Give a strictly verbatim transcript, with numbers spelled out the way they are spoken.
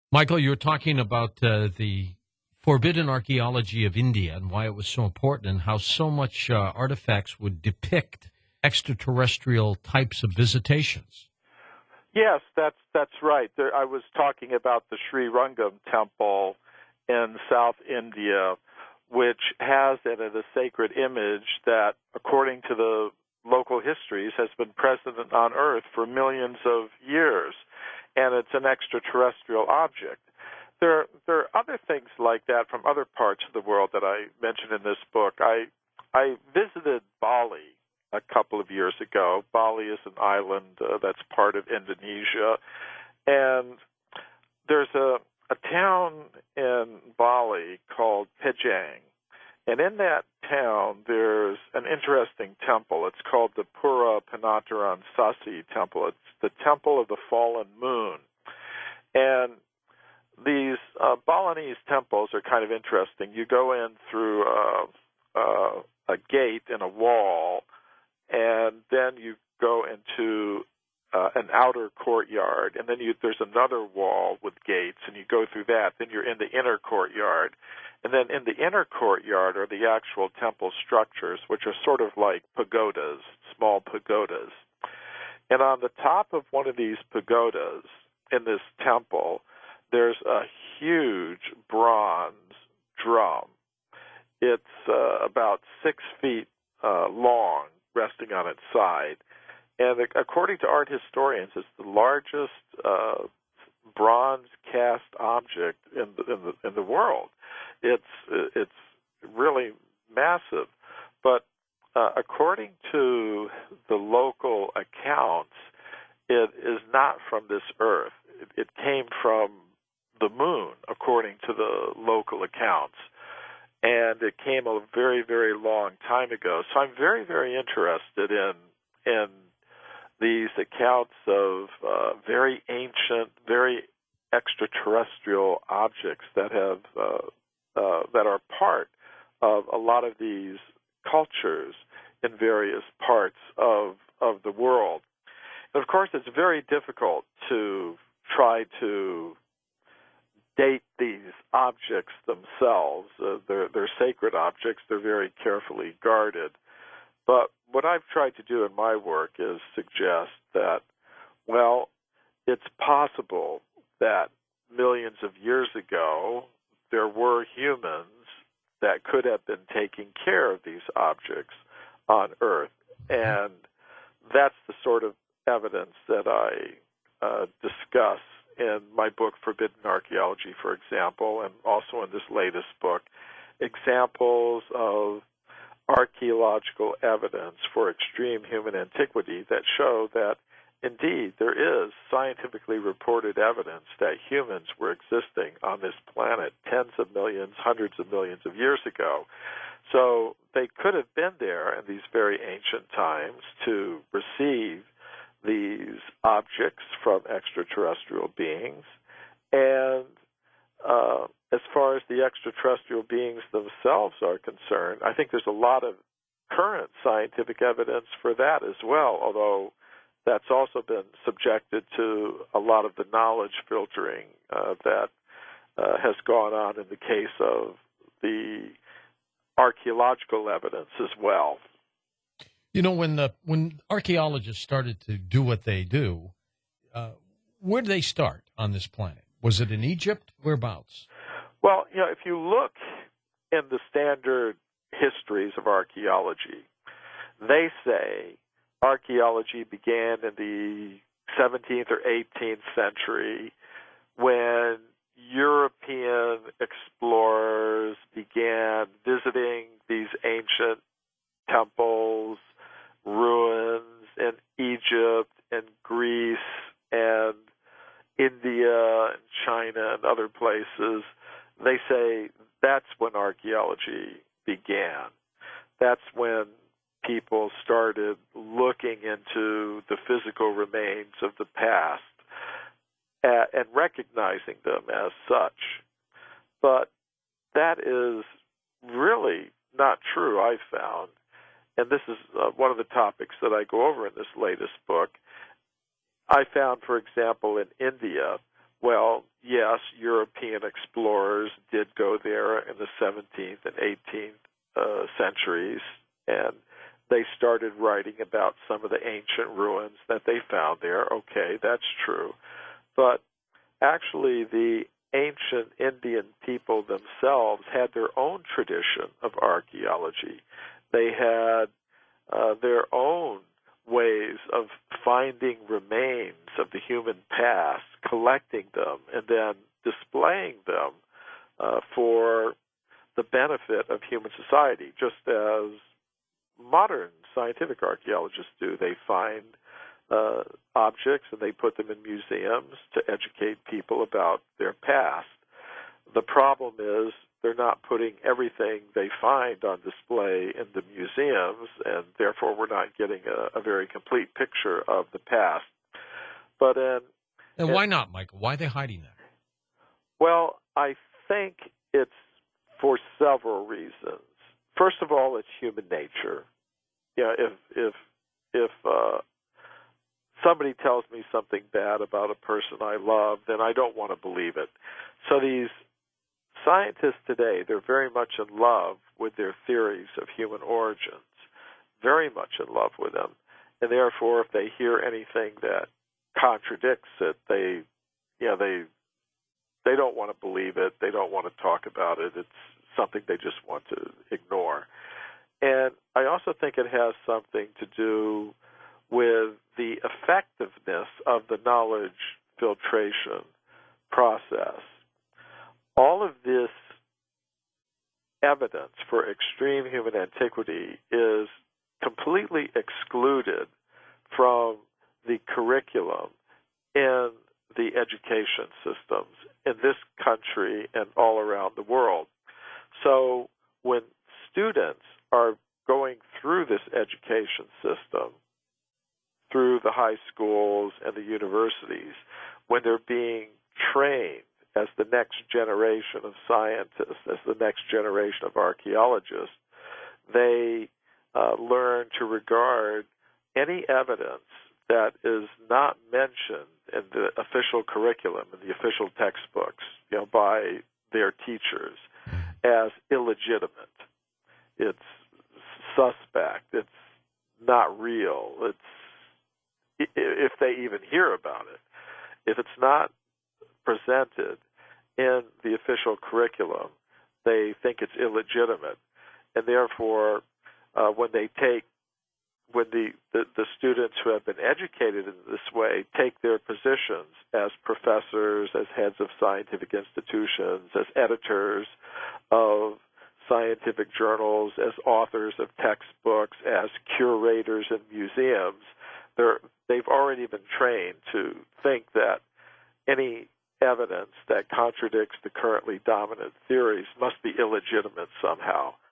Michael, you were talking about uh, the forbidden archaeology of India and why it was so important and how so much uh, artifacts would depict extraterrestrial types of visitations. Yes, that's that's right. There, I was talking about the Sri Rangam temple in South India, which has in it a sacred image that, according to the local histories, has been present on Earth for millions of years, and it's an extraterrestrial object. There, there are other things like that from other parts of the world that I mentioned in this book. I, I visited Bali a couple of years ago. Bali is an island uh, that's part of Indonesia, and there's a, a town in Bali called Pejang, and in that town there's an interesting temple. It's called the Pura Penataran Sasi Temple. It's the Temple of the Fallen Moon, and these uh, Balinese temples are kind of interesting. You go in through uh, uh, a gate in a wall, and then you go into uh, an outer courtyard, and then you, there's another wall with gates, and you go through that. Then you're in the inner courtyard, and then in the inner courtyard are the actual temple structures, which are sort of like pagodas, small pagodas. And on the top of one of these pagodas in this temple, there's a huge bronze drum. It's uh, about six feet uh, long, resting on its side. And according to art historians, it's the largest uh, bronze cast object in the, in the in the world. It's it's really massive. But uh, according to the local accounts, it is not from this earth. It, it came from the moon, according to the local accounts. And it came a very, very long time ago. So I'm very, very interested in in these accounts of uh, very ancient, very extraterrestrial objects that have uh, uh, that are part of a lot of these cultures in various parts of of the world. And of course, it's very difficult to try to date these objects themselves. Uh, they're, they're sacred objects. They're very carefully guarded. But what I've tried to do in my work is suggest that, well, it's possible that millions of years ago there were humans that could have been taking care of these objects on Earth. And that's the sort of evidence that I uh, discuss in my book, Forbidden Archaeology, for example, and also in this latest book, examples of archaeological evidence for extreme human antiquity that show that, indeed, there is scientifically reported evidence that humans were existing on this planet tens of millions, hundreds of millions of years ago. So they could have been there in these very ancient times to receive these objects from extraterrestrial beings. And uh, as far as the extraterrestrial beings themselves are concerned, I think there's a lot of current scientific evidence for that as well, although that's also been subjected to a lot of the knowledge filtering uh, that uh, has gone on in the case of the archaeological evidence as well. You know, when the, when archaeologists started to do what they do, uh, where did they start on this planet? Was it in Egypt? Whereabouts? Well, you know, if you look in the standard histories of archaeology, they say archaeology began in the seventeenth or eighteenth century when European explorers began visiting these ancient temples, ruins in Egypt and Greece and India and China and other places. They say that's when archaeology began. That's when people started looking into the physical remains of the past and recognizing them as such. But that is really not true, I've found. And this is uh, one of the topics that I go over in this latest book. I found, for example, in India, Well, yes, European explorers did go there in the seventeenth and eighteenth uh, centuries, and they started writing about some of the ancient ruins that they found there. Okay, that's true. But actually, the ancient Indian people themselves had their own tradition of archaeology. They had uh, their own ways of finding remains of the human past, collecting them, and then displaying them uh, for the benefit of human society, just as modern scientific archaeologists do. They find uh, objects and they put them in museums to educate people about their past. The problem is they're not putting everything they find on display in the museums, and therefore we're not getting a, a very complete picture of the past. But in, And why not, Michael? Why are they hiding that? Well, I think it's for several reasons. First of all, it's human nature. You know, if if if uh, somebody tells me something bad about a person I love, then I don't want to believe it. So these scientists today, they're very much in love with their theories of human origins, very much in love with them. And therefore, if they hear anything that contradicts it, they, you know, they, they don't want to believe it. They don't want to talk about it. It's something they just want to ignore. And I also think it has something to do with the effectiveness of the knowledge filtration process. All of this evidence for extreme human antiquity is completely excluded from the curriculum in the education systems in this country and all around the world. So when students are going through this education system, through the high schools and the universities, when they're being trained as the next generation of scientists, as the next generation of archaeologists, they uh, learn to regard any evidence that is not mentioned in the official curriculum, in the official textbooks, you know, by their teachers, as illegitimate. It's suspect. It's not real. It's if they even hear about it. If it's not presented in the official curriculum, they think it's illegitimate, and therefore, uh, when they take, when the, the the students who have been educated in this way take their positions as professors, as heads of scientific institutions, as editors of scientific journals, as authors of textbooks, as curators in museums, they're, they've already been trained to think that any evidence that contradicts the currently dominant theories must be illegitimate somehow.